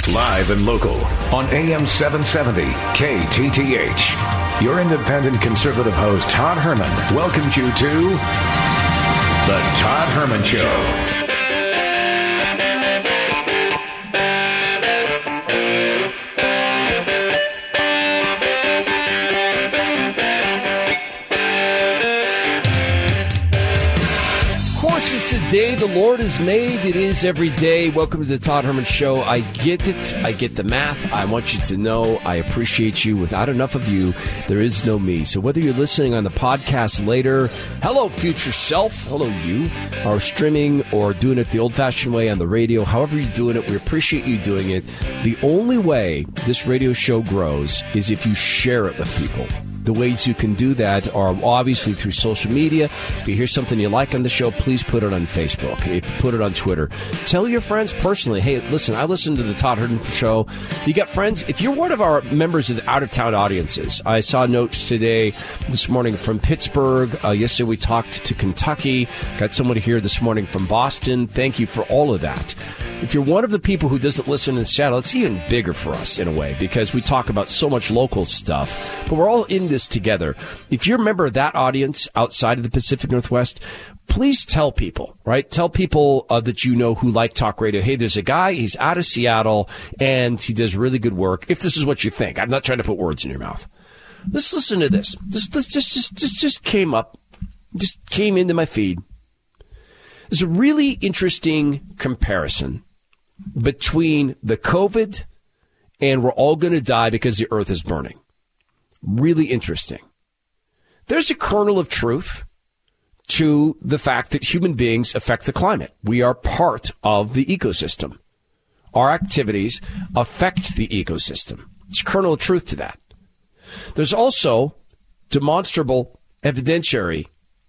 Live and local on AM 770 KTTH. Your independent conservative host, Todd Herman, welcomes you to The Todd Herman Show. It's the day the Lord has made. It is every day. Welcome to the Todd Herman Show. I get it. I get the math. I want you to know I appreciate you. Without enough of you, there is no me. So whether you're listening on the podcast later, hello, future self. Hello, you. Or streaming or doing it the old-fashioned way on the radio, however you're doing it, we appreciate you doing it. The only way this radio show grows is if you share it with people. The ways you can do that are obviously through social media. If you hear something you like on the show, please put it on Facebook. Put it on Twitter. Tell your friends personally, hey, listen, I listen to the Todd Herman Show. You got friends? If you're one of our members of the out-of-town audiences, I saw notes this morning from Pittsburgh. Yesterday we talked to Kentucky. Got someone here this morning from Boston. Thank you for all of that. If you're one of the people who doesn't listen in Seattle, it's even bigger for us in a way because we talk about so much local stuff, but we're all in this together. If you're a member of that audience outside of the Pacific Northwest, please tell people, right? Tell people that you know who like talk radio. Hey, there's a guy, he's out of Seattle, and he does really good work. If this is what you think, I'm not trying to put words in your mouth. Let's listen to this. This just came up, just came into my feed. There's a really interesting comparison between the COVID and we're all going to die because the earth is burning. Really interesting. There's a kernel of truth to the fact that human beings affect the climate. We are part of the ecosystem. Our activities affect the ecosystem. There's a kernel of truth to that. There's also demonstrable evidentiary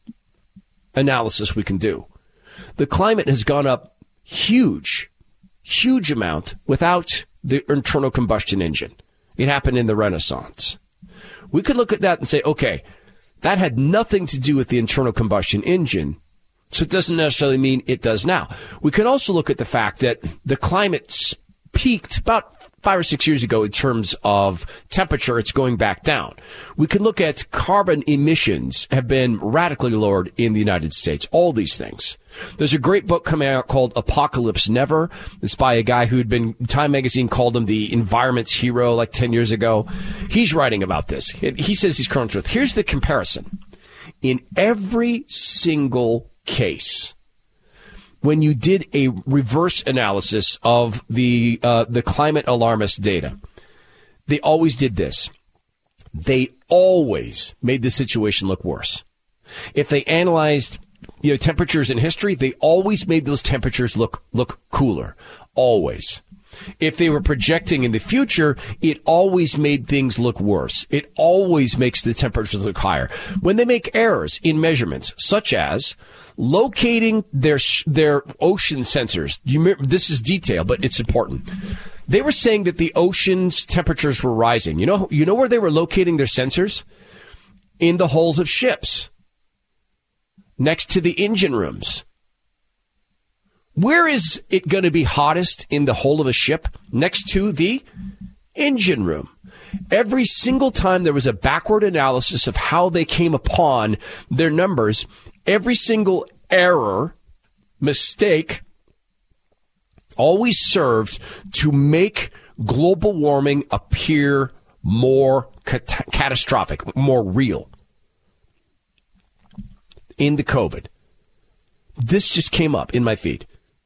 analysis we can do. The climate has gone up huge amount without the internal combustion engine. It happened in the Renaissance. We could look at that and say, okay, that had nothing to do with the internal combustion engine, so it doesn't necessarily mean it does now. We can also look at the fact that the climate peaked about 5 or 6 years ago in terms of temperature. It's going back down. We can look at carbon emissions have been radically lowered in the United States. All these things. There's a great book coming out called Apocalypse Never. It's by a guy Time Magazine called him the environment's hero like 10 years ago. He's writing about this. He says he's current with. Here's the comparison. In every single case, when you did a reverse analysis of the climate alarmist data, they always did this. They always made the situation look worse. If they analyzed temperatures in history, they always made those temperatures look cooler. Always. If they were projecting in the future, it always made things look worse. It always makes the temperatures look higher. When they make errors in measurements, such as locating their ocean sensors, this is detail, but it's important. They were saying that the ocean's temperatures were rising. You know where they were locating their sensors? In the hulls of ships, next to the engine rooms. Where is it going to be hottest in the hull of a ship? Next to the engine room. Every single time there was a backward analysis of how they came upon their numbers, every single error, mistake, always served to make global warming appear more catastrophic, more real. In the COVID. This just came up in my feed.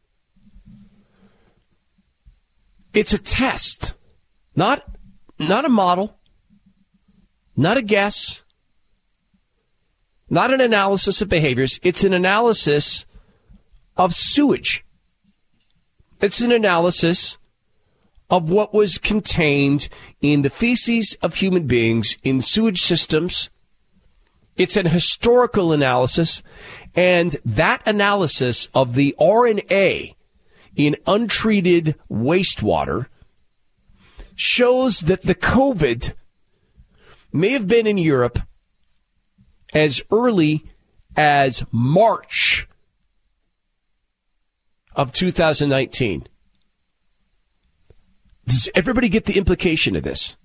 It's a test, not a model, not a guess, not an analysis of behaviors. It's an analysis of sewage. It's an analysis of what was contained in the feces of human beings in sewage systems. It's an historical analysis, and that analysis of the RNA in untreated wastewater shows that the COVID may have been in Europe as early as March of 2019. Does everybody get the implication of this?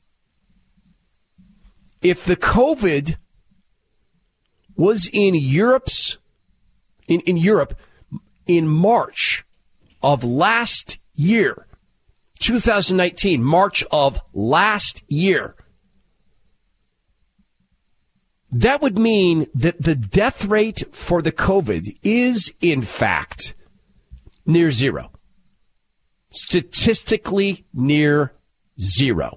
If the COVID was in Europe in March of last year, 2019, March of last year, that would mean that the death rate for the COVID is, in fact, near zero. Statistically near zero.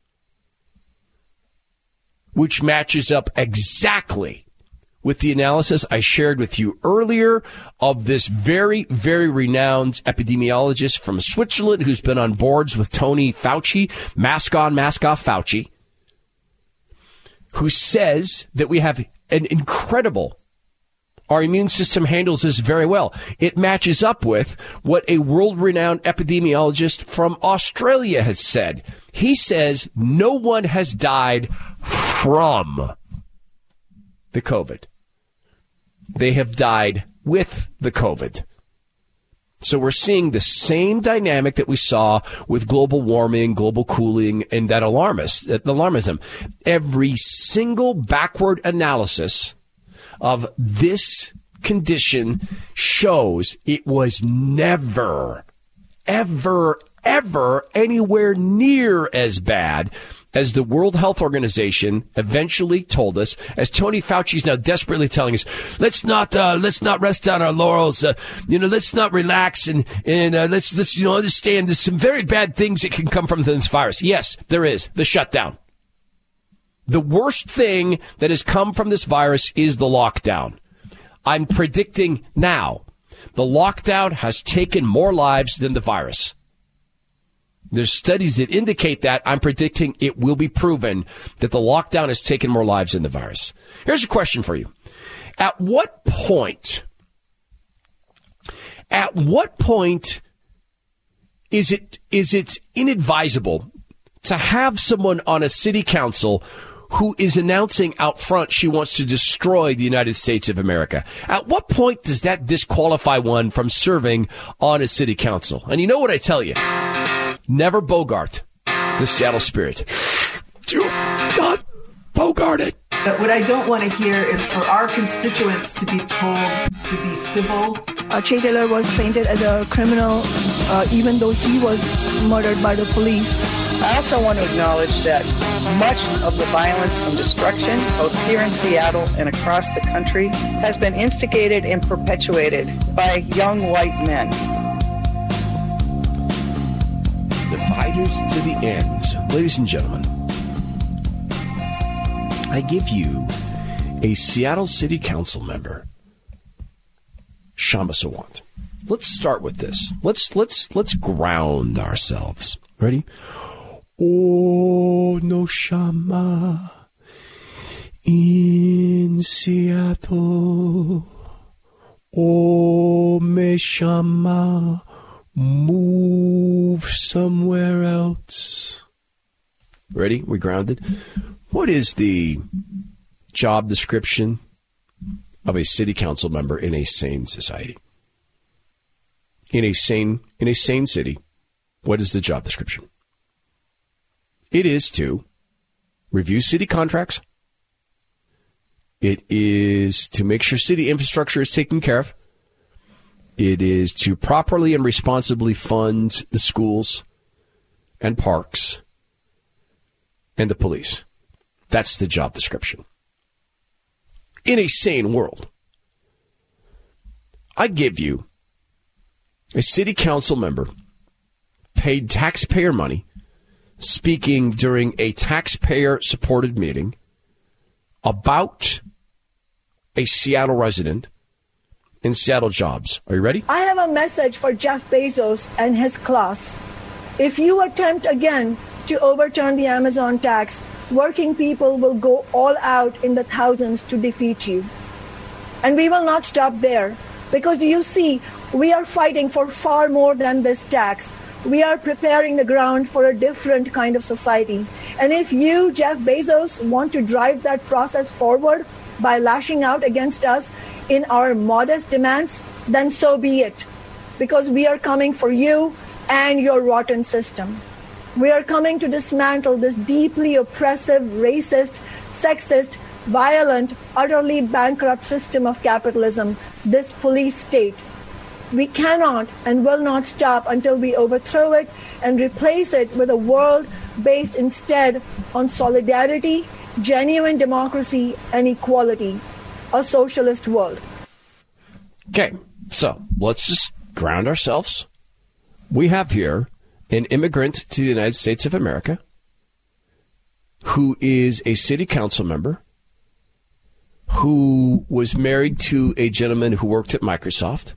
Which matches up exactly with the analysis I shared with you earlier of this very, very renowned epidemiologist from Switzerland who's been on boards with Tony Fauci, mask on, mask off Fauci, who says that we have an incredible, our immune system handles this very well. It matches up with what a world-renowned epidemiologist from Australia has said. He says no one has died from the COVID. They have died with the COVID. So we're seeing the same dynamic that we saw with global warming, global cooling, and that alarmism. Every single backward analysis of this condition shows it was never, ever, ever anywhere near as bad as the World Health Organization eventually told us, as Tony Fauci is now desperately telling us, let's not rest on our laurels, let's not relax and let's understand there's some very bad things that can come from this virus. Yes, there is. The shutdown. The worst thing that has come from this virus is the lockdown. I'm predicting now the lockdown has taken more lives than the virus. There's studies that indicate that. I'm predicting it will be proven that the lockdown has taken more lives than the virus. Here's a question for you. At what point is it inadvisable to have someone on a city council who is announcing out front she wants to destroy the United States of America? At what point does that disqualify one from serving on a city council? And you know what I tell you? Never bogart the Seattle spirit. Do not bogart it. But what I don't want to hear is for our constituents to be told to be civil. Che Taylor was painted as a criminal, even though he was murdered by the police. I also want to acknowledge that much of the violence and destruction, both here in Seattle and across the country, has been instigated and perpetuated by young white men. Dividers to the ends. Ladies and gentlemen, I give you a Seattle City Council member, Kshama Sawant. Let's start with this. Let's ground ourselves. Ready? Oh, no Kshama in Seattle. Oh, me Kshama, move somewhere else. Ready? We grounded? What is the job description of a city council member in a sane society? In a sane city, what is the job description? It is to review city contracts. It is to make sure city infrastructure is taken care of. It is to properly and responsibly fund the schools and parks and the police. That's the job description. In a sane world, I give you a city council member paid taxpayer money speaking during a taxpayer-supported meeting about a Seattle resident in Seattle jobs. Are you ready? I have a message for Jeff Bezos and his class. If you attempt again to overturn the Amazon tax, working people will go all out in the thousands to defeat you. And we will not stop there, because you see, we are fighting for far more than this tax. We are preparing the ground for a different kind of society. And if you, Jeff Bezos, want to drive that process forward by lashing out against us in our modest demands, then so be it. Because we are coming for you and your rotten system. We are coming to dismantle this deeply oppressive, racist, sexist, violent, utterly bankrupt system of capitalism, this police state. We cannot and will not stop until we overthrow it and replace it with a world based instead on solidarity, genuine democracy, and equality. A socialist world. Okay, so let's just ground ourselves. We have here an immigrant to the United States of America who is a city council member, who was married to a gentleman who worked at Microsoft,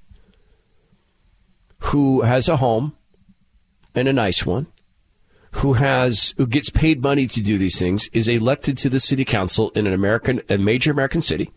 who has a home and a nice one, who gets paid money to do these things, is elected to the city council in a major American city.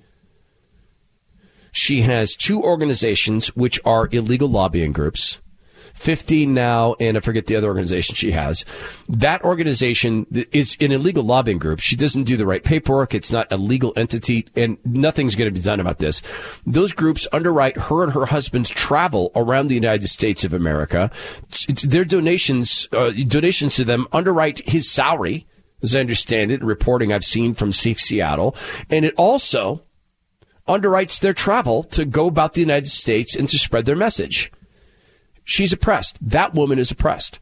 She has 2 organizations which are illegal lobbying groups, 15 now, and I forget the other organization she has. That organization is an illegal lobbying group. She doesn't do the right paperwork. It's not a legal entity, and nothing's going to be done about this. Those groups underwrite her and her husband's travel around the United States of America. Their donations to them underwrite his salary, as I understand it, reporting I've seen from Safe Seattle. And it also underwrites their travel to go about the United States and to spread their message. She's oppressed. That woman is oppressed.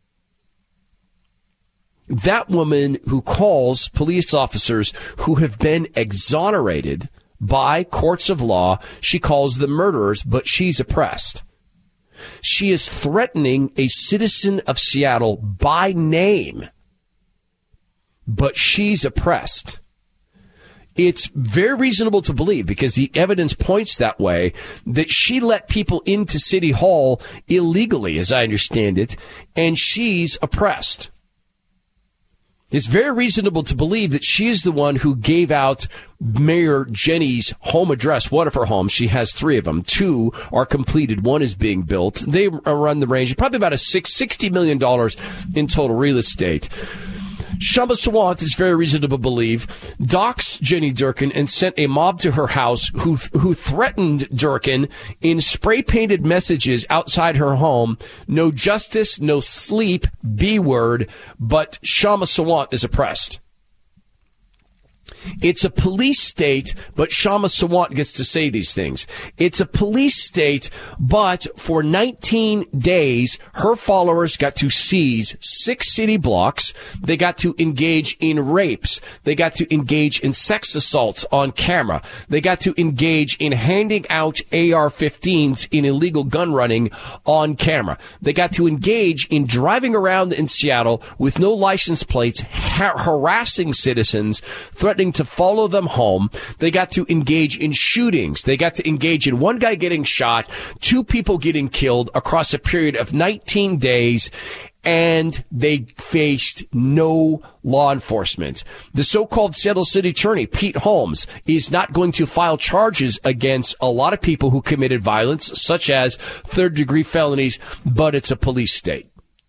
That woman who calls police officers who have been exonerated by courts of law, she calls them murderers, but she's oppressed. She is threatening a citizen of Seattle by name, but she's oppressed. It's very reasonable to believe, because the evidence points that way, that she let people into City Hall illegally, as I understand it, and she's oppressed. It's very reasonable to believe that she is the one who gave out Mayor Jenny's home address, one of her homes. She has 3 of them. 2 are completed. 1 is being built. They run the range of probably about $60 million in total real estate. Shama Sawant is very reasonable to believe doxed Jenny Durkan and sent a mob to her house who threatened Durkan in spray-painted messages outside her home. No justice, no sleep, B-word, but Shama Sawant is oppressed. It's a police state, but Shama Sawant gets to say these things. It's a police state, but for 19 days, her followers got to seize 6 city blocks. They got to engage in rapes. They got to engage in sex assaults on camera. They got to engage in handing out AR-15s in illegal gun running on camera. They got to engage in driving around in Seattle with no license plates, harassing citizens, threatening to follow them home. They got to engage in shootings. They got to engage in 1 guy getting shot, 2 people getting killed across a period of 19 days, and they faced no law enforcement. The so-called Seattle City Attorney, Pete Holmes, is not going to file charges against a lot of people who committed violence, such as third-degree felonies, but it's a police state.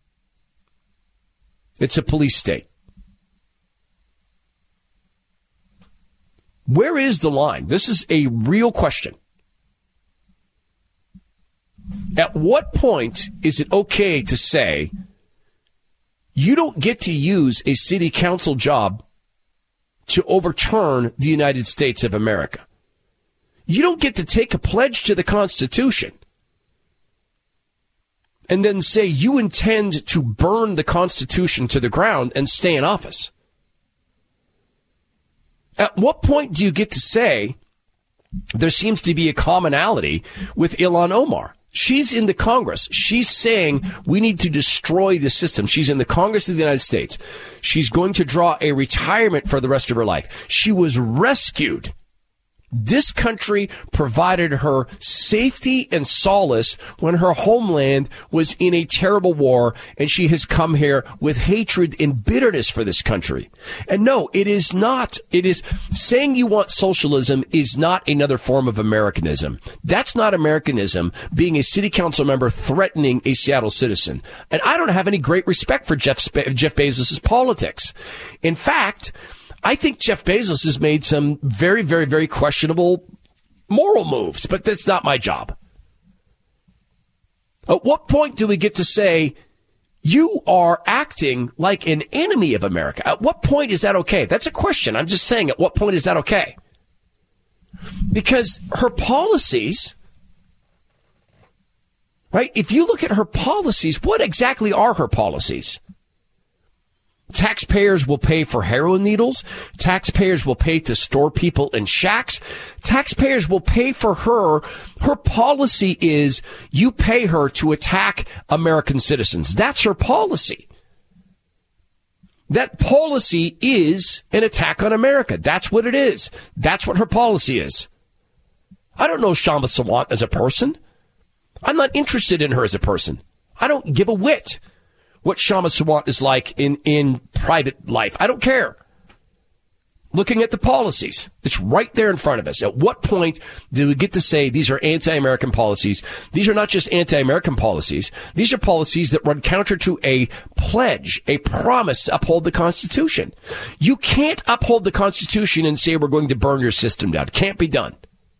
It's a police state. Where is the line? This is a real question. At what point is it okay to say you don't get to use a city council job to overturn the United States of America? You don't get to take a pledge to the Constitution and then say you intend to burn the Constitution to the ground and stay in office. At what point do you get to say there seems to be a commonality with Ilhan Omar? She's in the Congress. She's saying we need to destroy the system. She's in the Congress of the United States. She's going to draw a retirement for the rest of her life. She was rescued. This country provided her safety and solace when her homeland was in a terrible war, and she has come here with hatred and bitterness for this country. And no, it is not. It is saying you want socialism is not another form of Americanism. That's not Americanism, being a city council member threatening a Seattle citizen. And I don't have any great respect for Jeff Bezos' politics. In fact, I think Jeff Bezos has made some very, very, very questionable moral moves, but that's not my job. At what point do we get to say You are acting like an enemy of America. At what point is that okay? That's a question. I'm just saying, at what point is that okay? Because her policies, right? If you look at her policies, what exactly are her policies? Taxpayers will pay for heroin needles. Taxpayers will pay to store people in shacks. Taxpayers will pay for her. Her policy is you pay her to attack American citizens. That's her policy. That policy is an attack on America. That's what it is. That's what her policy is. I don't know Kshama Sawant as a person. I'm not interested in her as a person. I don't give a whit what Kshama Sawant is like in private life. I don't care. Looking at the policies, it's right there in front of us. At what point do we get to say these are anti-American policies? These are not just anti-American policies. These are policies that run counter to a pledge, a promise to uphold the Constitution. You can't uphold the Constitution and say we're going to burn your system down. It can't be done.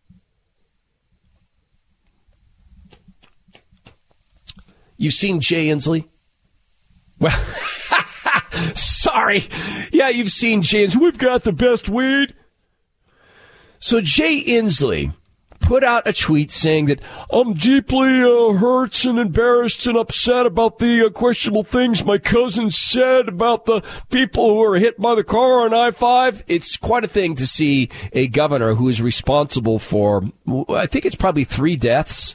You've seen Jay Inslee? Well, sorry. Yeah, you've seen Jay Inslee. We've got the best weed. So Jay Inslee put out a tweet saying that I'm deeply hurt and embarrassed and upset about the questionable things my cousin said about the people who were hit by the car on I-5. It's quite a thing to see a governor who is responsible for, I think it's probably 3 deaths.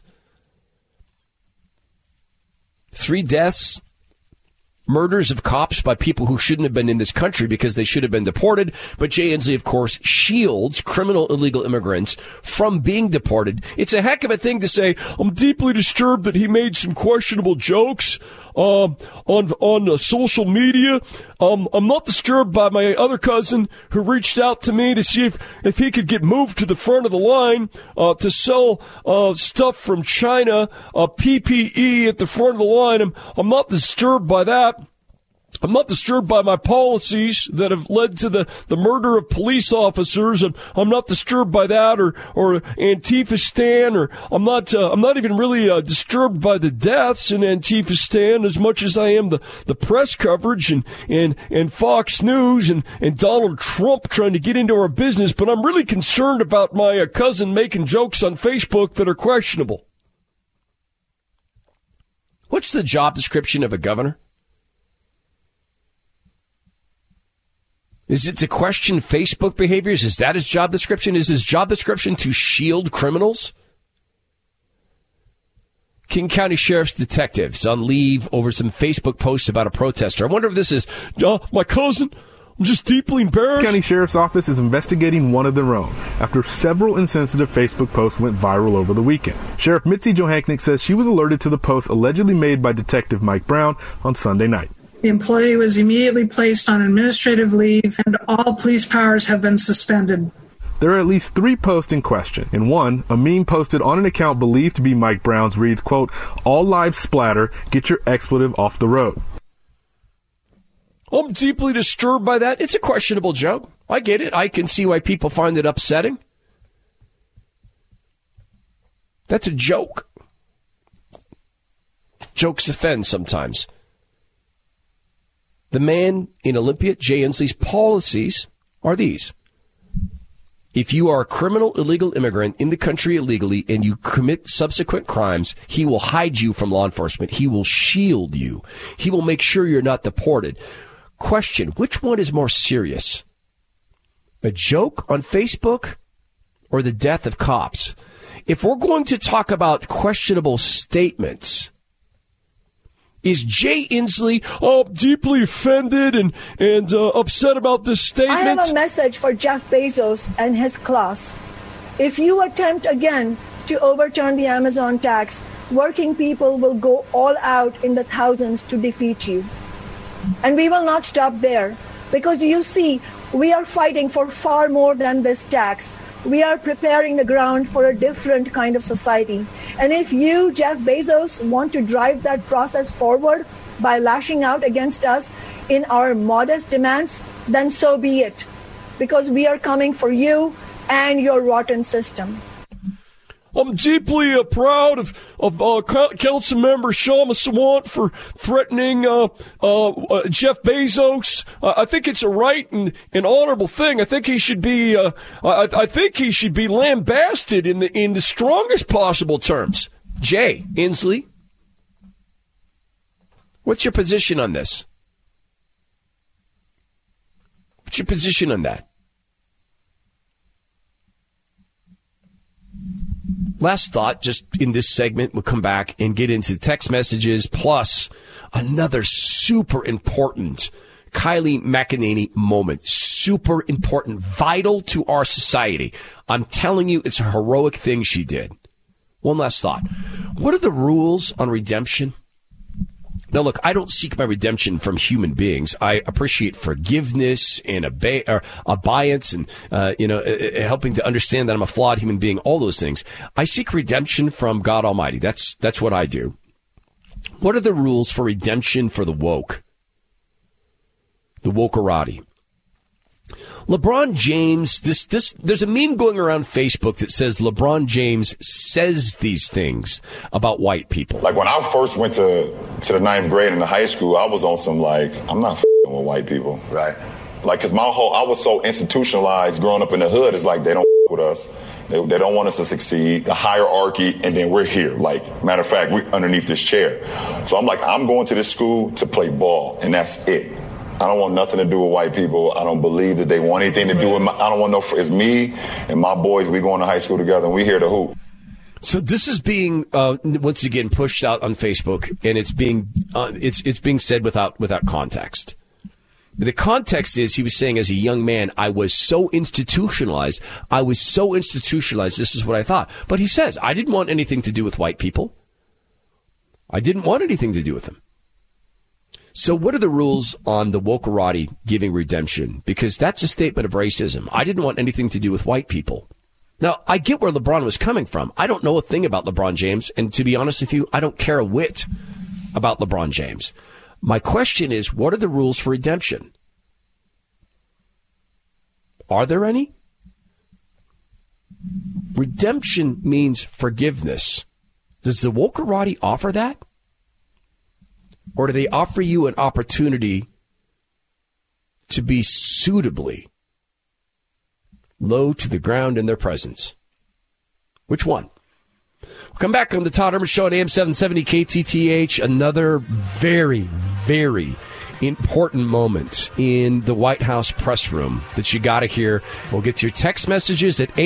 3 deaths. Murders of cops by people who shouldn't have been in this country because they should have been deported. But Jay Inslee, of course, shields criminal illegal immigrants from being deported. It's a heck of a thing to say, I'm deeply disturbed that he made some questionable jokes on social media. I'm not disturbed by my other cousin who reached out to me to see if he could get moved to the front of the line to sell stuff from China, PPE at the front of the line. I'm not disturbed by that. I'm not disturbed by my policies that have led to the murder of police officers. I'm not disturbed by that or Antifa-stan, or I'm not even really disturbed by the deaths in Antifa-stan as much as I am the press coverage and Fox News and Donald Trump trying to get into our business. But I'm really concerned about my cousin making jokes on Facebook that are questionable. What's the job description of a governor? Is it to question Facebook behaviors? Is that his job description? Is his job description to shield criminals? King County Sheriff's detectives on leave over some Facebook posts about a protester. I wonder if this is my cousin. I'm just deeply embarrassed. The County Sheriff's Office is investigating one of their own after several insensitive Facebook posts went viral over the weekend. Sheriff Mitzi Johanknick says she was alerted to the post allegedly made by Detective Mike Brown on Sunday night. The employee was immediately placed on administrative leave, and all police powers have been suspended. There are at least 3 posts in question. In one, a meme posted on an account believed to be Mike Brown's reads, quote, "All lives splatter, get your expletive off the road." I'm deeply disturbed by that. It's a questionable joke. I get it. I can see why people find it upsetting. That's a joke. Jokes offend sometimes. The man in Olympia, Jay Inslee's policies are these. If you are a criminal illegal immigrant in the country illegally and you commit subsequent crimes, he will hide you from law enforcement. He will shield you. He will make sure you're not deported. Question, which one is more serious? A joke on Facebook or the death of cops? If we're going to talk about questionable statements, is Jay Inslee deeply offended and upset about this statement? I have a message for Jeff Bezos and his class. If you attempt again to overturn the Amazon tax, working people will go all out in the thousands to defeat you. And we will not stop there, because you see, we are fighting for far more than this tax. We are preparing the ground for a different kind of society. And if you, Jeff Bezos, want to drive that process forward by lashing out against us in our modest demands, then so be it. Because we are coming for you and your rotten system. I'm deeply proud of Councilmember Shama Sawant for threatening Jeff Bezos. I think it's a right and an honorable thing. I think he should be. I think he should be lambasted in the strongest possible terms. Jay Inslee, what's your position on this? What's your position on that? Last thought, just in this segment, we'll come back and get into text messages, plus another super important Kylie McEnany moment. Super important, vital to our society. I'm telling you, it's a heroic thing she did. One last thought. What are the rules on redemption? Now, look, I don't seek my redemption from human beings. I appreciate forgiveness and abeyance and, helping to understand that I'm a flawed human being, all those things. I seek redemption from God Almighty. That's what I do. What are the rules for redemption for the woke? The wokerati. LeBron James, there's a meme going around Facebook that says LeBron James says these things about white people. Like when I first went to the 9th grade in the high school, I was on some I'm not f***ing with white people. Right. Like, cause I was so institutionalized growing up in the hood. It's like they don't f*** with us. They don't want us to succeed. The hierarchy, and then we're here. Like, matter of fact, we're underneath this chair. So I'm like, I'm going to this school to play ball, and that's it. I don't want nothing to do with white people. I don't believe that they want anything to do with I don't want it's me and my boys. We going to high school together and we here to hoop. So this is being once again pushed out on Facebook, and it's being said without context. The context is he was saying as a young man, I was so institutionalized. This is what I thought. But he says, I didn't want anything to do with white people. I didn't want anything to do with them. So what are the rules on the wokerati giving redemption? Because that's a statement of racism. I didn't want anything to do with white people. Now, I get where LeBron was coming from. I don't know a thing about LeBron James, and to be honest with you, I don't care a whit about LeBron James. My question is, what are the rules for redemption? Are there any? Redemption means forgiveness. Does the wokerati offer that? Or do they offer you an opportunity to be suitably low to the ground in their presence? Which one? We'll come back on the Todd Herman Show at AM 770 KTTH. Another very, very important moment in the White House press room that you got to hear. We'll get to your text messages at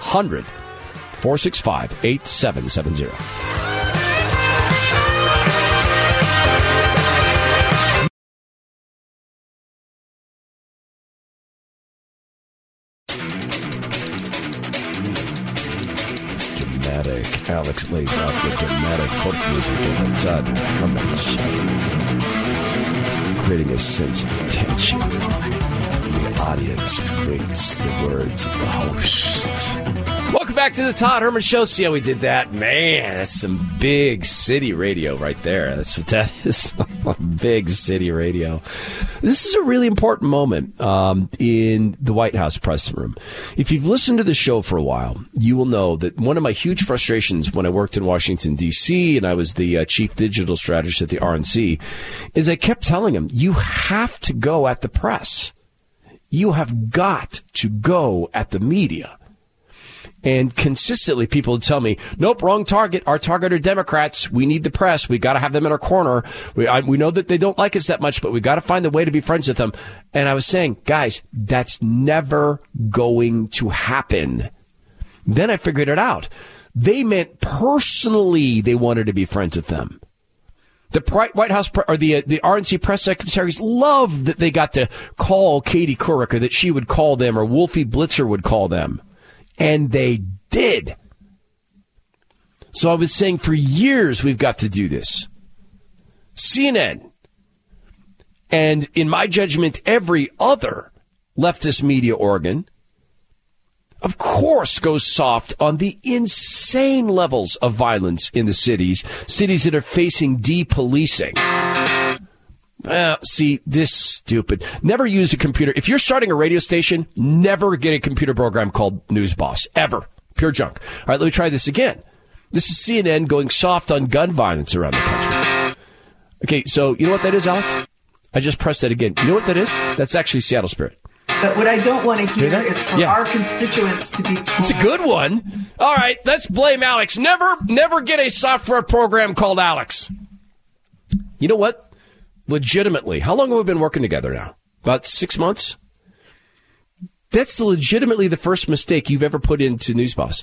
800-465-8770. Alex lays out the dramatic pop music in the Todd Herman Show, creating a sense of tension. The audience waits the words of the host. Welcome back to the Todd Herman Show. See how we did that? Man, that's some big city radio right there. That's what that is. Big city radio. This is a really important moment in the White House press room. If you've listened to the show for a while, you will know that one of my huge frustrations when I worked in Washington, D.C., and I was the chief digital strategist at the RNC, is I kept telling them, you have to go at the press. You have got to go at the media. And consistently, people would tell me, nope, wrong target. Our target are Democrats. We need the press. We got to have them in our corner. We know that they don't like us that much, but we got to find a way to be friends with them. And I was saying, guys, that's never going to happen. Then I figured it out. They meant personally they wanted to be friends with them. The White House or the RNC press secretaries loved that they got to call Katie Couric, or that she would call them, or Wolfie Blitzer would call them. And they did. So I was saying for years we've got to do this. CNN, and in my judgment, every other leftist media organ, of course, goes soft on the insane levels of violence in the cities that are facing depolicing. See, this stupid. Never use a computer. If you're starting a radio station, never get a computer program called News Boss. Ever. Pure junk. All right, let me try this again. This is CNN going soft on gun violence around the country. Okay, so you know what that is, Alex? I just pressed that again. You know what that is? That's actually Seattle Spirit. But what I don't want to hear is for our constituents to be told. It's a good one. All right, let's blame Alex. Never get a software program called Alex. You know what? Legitimately, how long have we been working together now? About 6 months? That's legitimately the first mistake you've ever put into NewsBoss.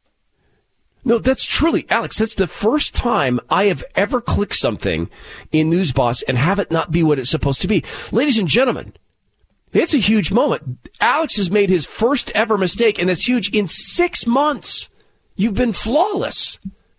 No, that's truly, Alex, that's the first time I have ever clicked something in NewsBoss and have it not be what it's supposed to be. Ladies and gentlemen, it's a huge moment. Alex has made his first ever mistake, and that's huge. In 6 months, you've been flawless.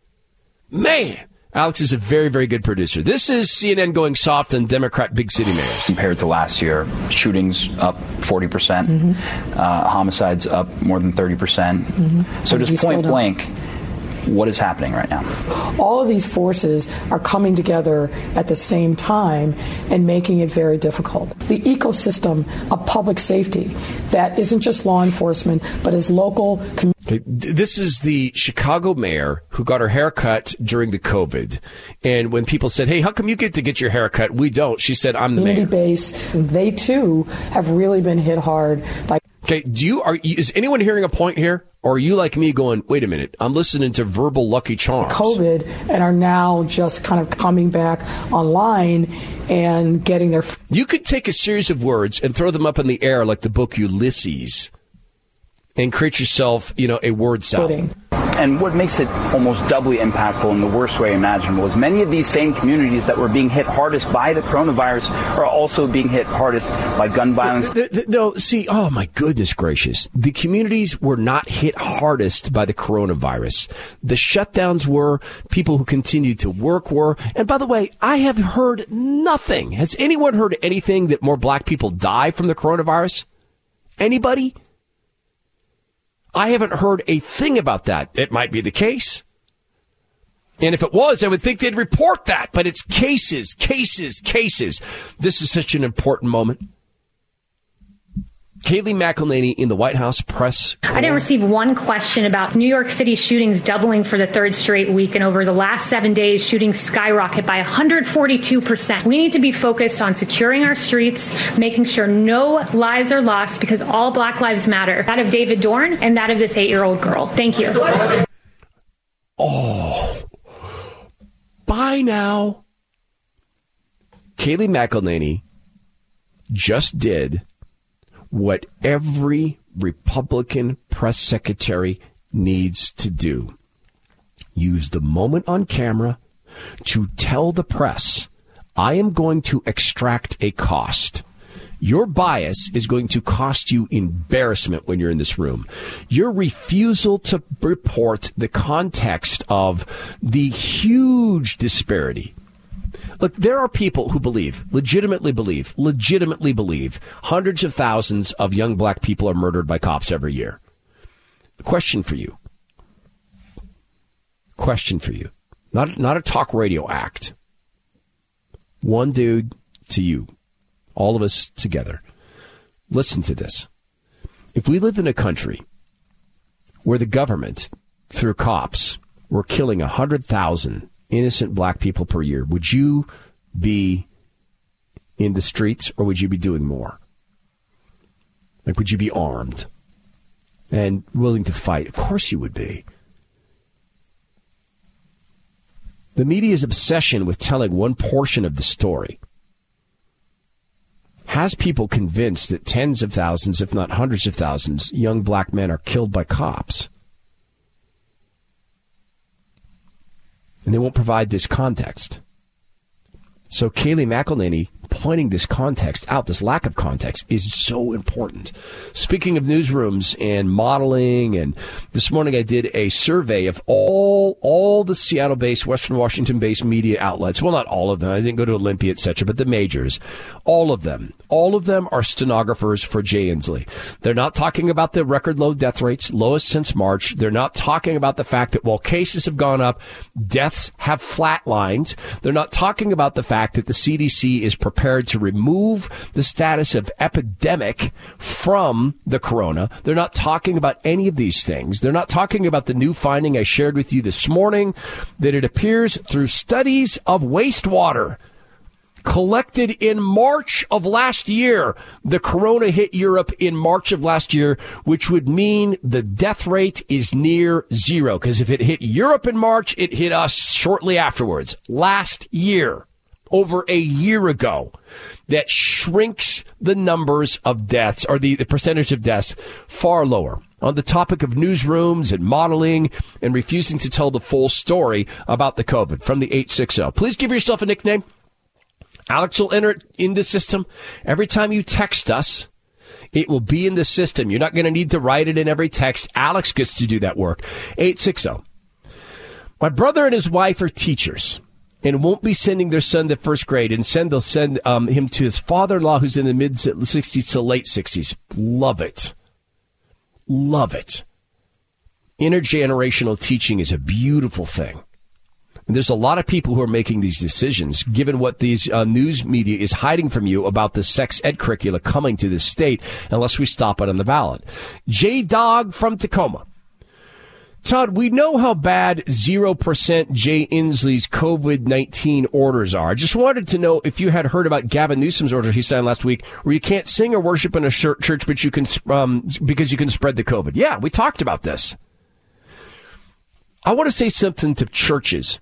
Man, Alex is a very, very good producer. This is CNN going soft on Democrat big city mayors. Compared to last year, shootings up 40%, homicides up more than 30%. So just point blank, what is happening right now? All of these forces are coming together at the same time and making it very difficult. The ecosystem of public safety that isn't just law enforcement, but is local community. Okay, this is the Chicago mayor who got her hair cut during the COVID. And when people said, hey, how come you get to get your hair cut? We don't. She said, I'm the mayor. Community base, they too have really been hit hard by. Okay, is anyone hearing a point here? Or are you like me going, wait a minute, I'm listening to verbal Lucky Charms. COVID and are now just kind of coming back online and getting their. You could take a series of words and throw them up in the air like the book Ulysses and create yourself, a word salad. And what makes it almost doubly impactful in the worst way imaginable is many of these same communities that were being hit hardest by the coronavirus are also being hit hardest by gun violence. No, see, oh my goodness gracious. The communities were not hit hardest by the coronavirus. The shutdowns were, people who continued to work were. And by the way, I have heard nothing. Has anyone heard anything that more black people die from the coronavirus? Anybody? I haven't heard a thing about that. It might be the case. And if it was, I would think they'd report that. But it's cases, cases, cases. This is such an important moment. Kayleigh McEnany in the White House press. I didn't receive one question about New York City shootings doubling for the third straight week. And over the last 7 days, shootings skyrocket by 142%. We need to be focused on securing our streets, making sure no lives are lost because all Black lives matter. That of David Dorn and that of this 8-year-old girl. Thank you. Oh, by now, Kayleigh McEnany just did what every Republican press secretary needs to do. Use the moment on camera to tell the press, I am going to extract a cost. Your bias is going to cost you embarrassment when you're in this room. Your refusal to report the context of the huge disparity. Look, there are people who legitimately believe, hundreds of thousands of young black people are murdered by cops every year. Question for you. Not a talk radio act. One dude to you. All of us together. Listen to this. If we lived in a country where the government, through cops, were killing 100,000 innocent black people per year, would you be in the streets or would you be doing more? Like, would you be armed and willing to fight? Of course you would be. The media's obsession with telling one portion of the story has people convinced that tens of thousands, if not hundreds of thousands, young black men are killed by cops. And they won't provide this context. So Kayleigh McEnany pointing this context out, this lack of context, is so important. Speaking of newsrooms and modeling, and this morning I did a survey of all the Seattle-based, Western Washington-based media outlets. Well, not all of them. I didn't go to Olympia, etc., but the majors. All of them are stenographers for Jay Inslee. They're not talking about the record low death rates, lowest since March. They're not talking about the fact that while cases have gone up, deaths have flatlined. They're not talking about the fact that the CDC is preparing prepared to remove the status of epidemic from the corona. They're not talking about any of these things. They're not talking about the new finding I shared with you this morning, that it appears through studies of wastewater collected in March of last year. The corona hit Europe in March of last year, which would mean the death rate is near zero. Because if it hit Europe in March, it hit us shortly afterwards. Last year, over a year ago, that shrinks the numbers of deaths, or the percentage of deaths, far lower. On the topic of newsrooms and modeling and refusing to tell the full story about the COVID from the 860. Please give yourself a nickname. Alex will enter it in the system. Every time you text us, it will be in the system. You're not going to need to write it in every text. Alex gets to do that work. 860. My brother and his wife are teachers and won't be sending their son to first grade. They'll send him to his father-in-law, who's in the mid-60s to late 60s. Love it. Love it. Intergenerational teaching is a beautiful thing. And there's a lot of people who are making these decisions, given what these news media is hiding from you about the sex ed curricula coming to this state, unless we stop it on the ballot. J-Dog from Tacoma. Todd, we know how bad 0% Jay Inslee's COVID-19 orders are. I just wanted to know if you had heard about Gavin Newsom's order he signed last week, where you can't sing or worship in a church, but you can because you can spread the COVID. Yeah, we talked about this. I want to say something to churches.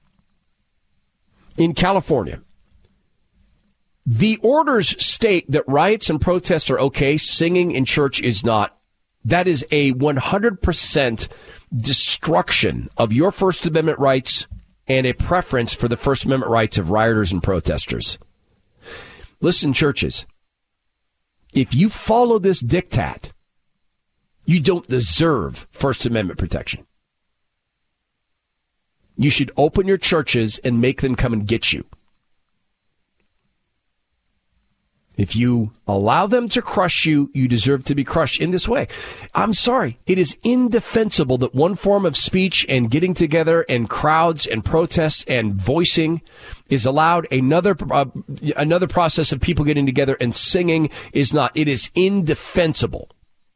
In California, the orders state that riots and protests are okay. Singing in church is not. That is a 100% destruction of your First Amendment rights and a preference for the First Amendment rights of rioters and protesters. Listen, churches, if you follow this diktat, you don't deserve First Amendment protection. You should open your churches and make them come and get you. If you allow them to crush you, you deserve to be crushed in this way. I'm sorry. It is indefensible that one form of speech and getting together and crowds and protests and voicing is allowed. Another process of people getting together and singing is not. It is indefensible.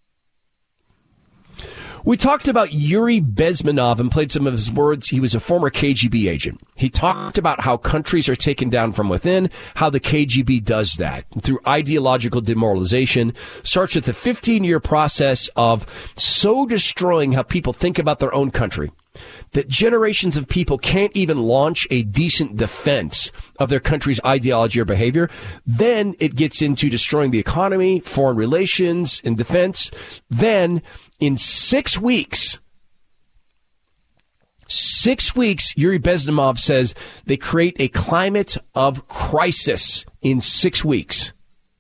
We talked about Yuri Bezmenov and played some of his words. He was a former KGB agent. He talked about how countries are taken down from within, how the KGB does that through ideological demoralization. Starts with a 15-year process of so destroying how people think about their own country that generations of people can't even launch a decent defense of their country's ideology or behavior. Then it gets into destroying the economy, foreign relations, and defense. Then in 6 weeks, Yuri Bezmenov says they create a climate of crisis in 6 weeks.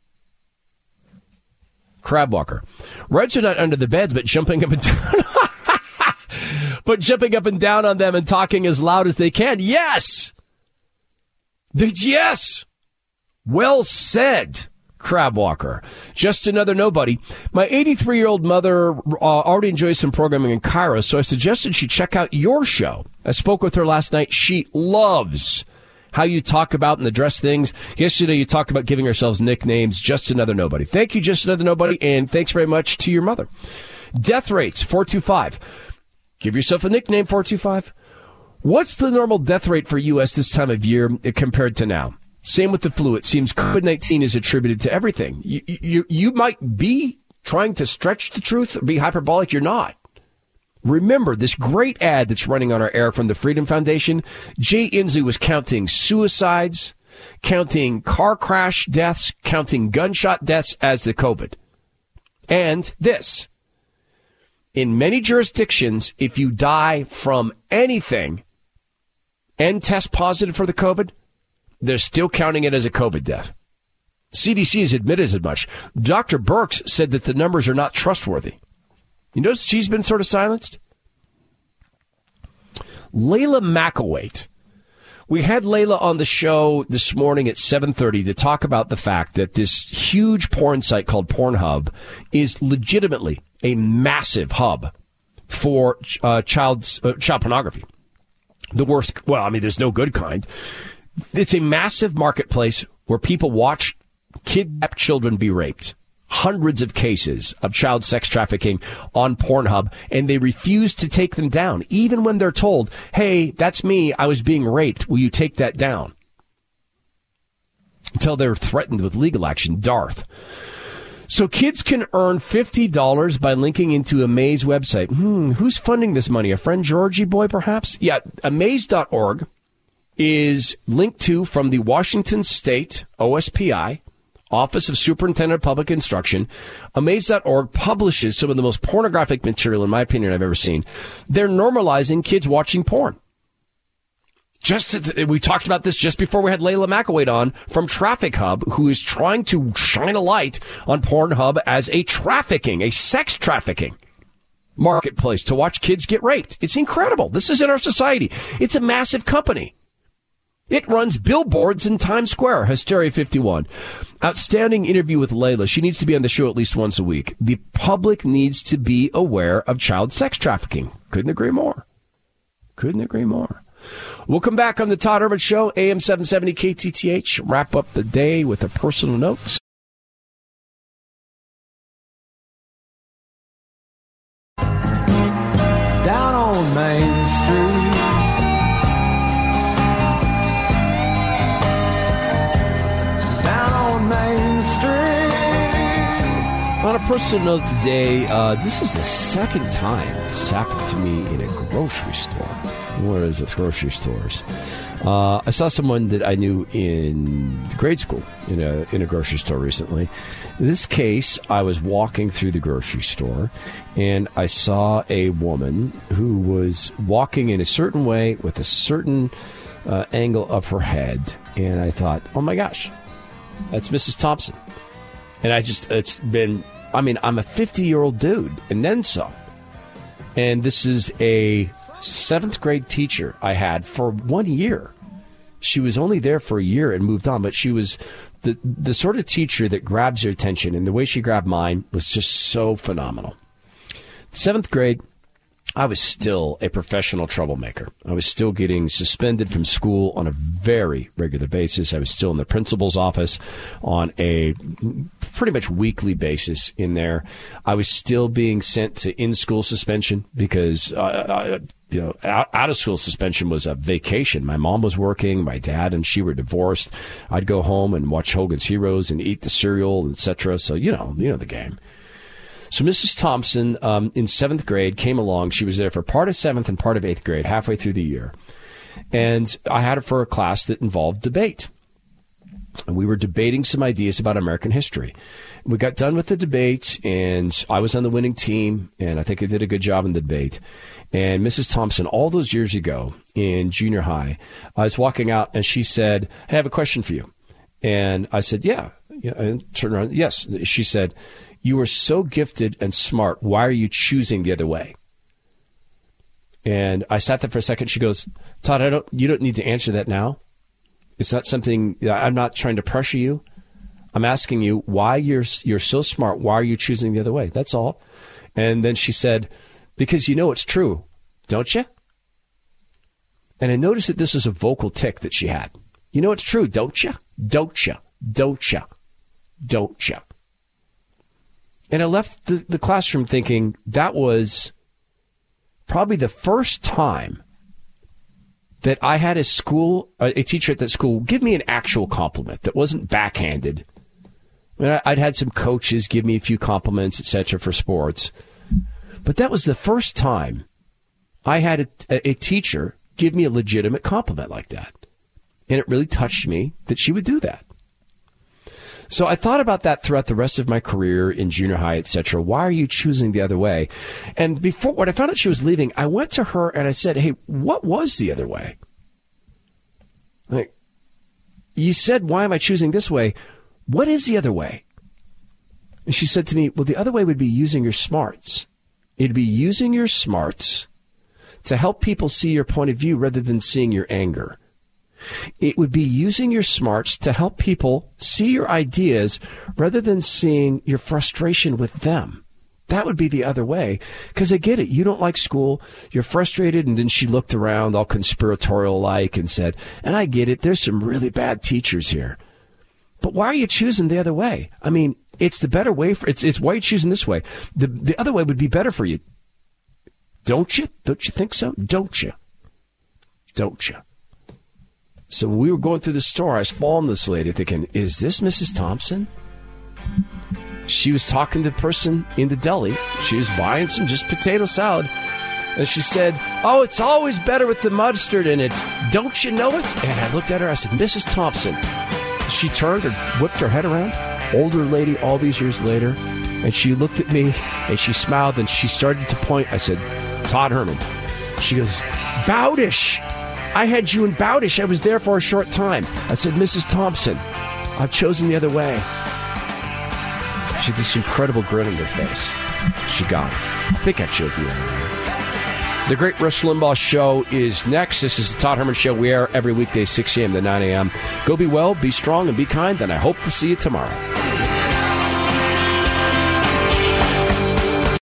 Crabwalker. Reds are not under the beds, but jumping up and down. But jumping up and down on them and talking as loud as they can. Yes! Yes! Well said, Crabwalker. Just another nobody. My 83-year-old mother already enjoys some programming in Cairo, so I suggested she check out your show. I spoke with her last night. She loves how you talk about and address things. Yesterday, you talked about giving ourselves nicknames. Just another nobody. Thank you, Just Another Nobody, and thanks very much to your mother. Death rates, 425. Give yourself a nickname, 425. What's the normal death rate for U.S. this time of year compared to now? Same with the flu. It seems COVID-19 is attributed to everything. You might be trying to stretch the truth or be hyperbolic. You're not. Remember this great ad that's running on our air from the Freedom Foundation. Jay Inslee was counting suicides, counting car crash deaths, counting gunshot deaths as the COVID. And this. In many jurisdictions, if you die from anything and test positive for the COVID, they're still counting it as a COVID death. CDC has admitted as much. Dr. Birx said that the numbers are not trustworthy. You notice she's been sort of silenced? Layla McElwaite. We had Layla on the show this morning at 7:30 to talk about the fact that this huge porn site called Pornhub is legitimately a massive hub for child pornography. The worst, well, I mean, there's no good kind. It's a massive marketplace where people watch kidnapped children be raped. Hundreds of cases of child sex trafficking on Pornhub, and they refuse to take them down, even when they're told, hey, that's me, I was being raped, will you take that down? Until they're threatened with legal action. Darth. So kids can earn $50 by linking into Amaze website. Who's funding this money? A friend Georgie boy, perhaps? Yeah, Amaze.org is linked to from the Washington State OSPI, Office of Superintendent of Public Instruction. Amaze.org publishes some of the most pornographic material, in my opinion, I've ever seen. They're normalizing kids watching porn. We talked about this just before we had Layla McElwain on from Traffic Hub, who is trying to shine a light on Pornhub as a sex trafficking marketplace to watch kids get raped. It's incredible. This is in our society. It's a massive company. It runs billboards in Times Square. Hysteria 51. Outstanding interview with Layla. She needs to be on the show at least once a week. The public needs to be aware of child sex trafficking. Couldn't agree more. Couldn't agree more. We'll come back on the Todd Herman Show, AM 770 KTTH. Wrap up the day with a personal note. Down on Main Street, on a personal note today, this is the second time this has happened to me in a grocery store. What is with grocery stores? I saw someone that I knew in grade school in a grocery store recently. In this case, I was walking through the grocery store, and I saw a woman who was walking in a certain way with a certain angle of her head, and I thought, oh my gosh, that's Mrs. Thompson. And I'm a 50-year-old dude, and then some. And this is a 7th grade teacher I had for 1 year. She was only there for a year and moved on, but she was the sort of teacher that grabs your attention, and the way she grabbed mine was just so phenomenal. 7th grade, I was still a professional troublemaker. I was still getting suspended from school on a very regular basis. I was still in the principal's office on a pretty much weekly basis in there. I was still being sent to in-school suspension because, out-of-school suspension was a vacation. My mom was working. My dad and she were divorced. I'd go home and watch Hogan's Heroes and eat the cereal, etc. So, you know the game. So Mrs. Thompson, in 7th grade, came along. She was there for part of 7th and part of 8th grade, halfway through the year. And I had her for a class that involved debate. And we were debating some ideas about American history. We got done with the debate, and I was on the winning team, and I think I did a good job in the debate. And Mrs. Thompson, all those years ago in junior high, I was walking out, and she said, hey, I have a question for you. And I said, yeah. And turned around, yes. She said, you are so gifted and smart. Why are you choosing the other way? And I sat there for a second. She goes, Todd, you don't need to answer that now. It's not something, I'm not trying to pressure you. I'm asking you why you're so smart. Why are you choosing the other way? That's all. And then she said, because you know it's true, don't you? And I noticed that this was a vocal tick that she had. You know it's true, don't you? Don't you? Don't you? Don't you? And I left the classroom thinking that was probably the first time that I had a teacher at that school give me an actual compliment that wasn't backhanded. I mean, I'd had some coaches give me a few compliments, etc., for sports. But that was the first time I had a teacher give me a legitimate compliment like that. And it really touched me that she would do that. So I thought about that throughout the rest of my career in junior high, etc. Why are you choosing the other way? And when I found out she was leaving, I went to her and I said, hey, what was the other way? Like, you said, why am I choosing this way? What is the other way? And she said to me, well, the other way would be using your smarts. It'd be using your smarts to help people see your point of view rather than seeing your anger. It would be using your smarts to help people see your ideas rather than seeing your frustration with them. That would be the other way. Because I get it. You don't like school. You're frustrated. And then she looked around all conspiratorial-like and said, and I get it. There's some really bad teachers here. But why are you choosing the other way? I mean, it's the better way. It's why you're choosing this way. The other way would be better for you. Don't you? Don't you think so? Don't you? Don't you? So when we were going through the store, I was following this lady thinking, is this Mrs. Thompson? She was talking to the person in the deli. She was buying some just potato salad. And she said, oh, it's always better with the mustard in it. Don't you know it? And I looked at her. I said, Mrs. Thompson. She turned and whipped her head around. Older lady all these years later. And she looked at me and she smiled and she started to point. I said, Todd Herman. She goes, Bowdish. I had you in Bowdish. I was there for a short time. I said, Mrs. Thompson, I've chosen the other way. She had this incredible grin on her face. She got it. I think I've chosen the other way. The Great Rush Limbaugh Show is next. This is the Todd Herman Show. We air every weekday, 6 a.m. to 9 a.m. Go be well, be strong, and be kind, and I hope to see you tomorrow.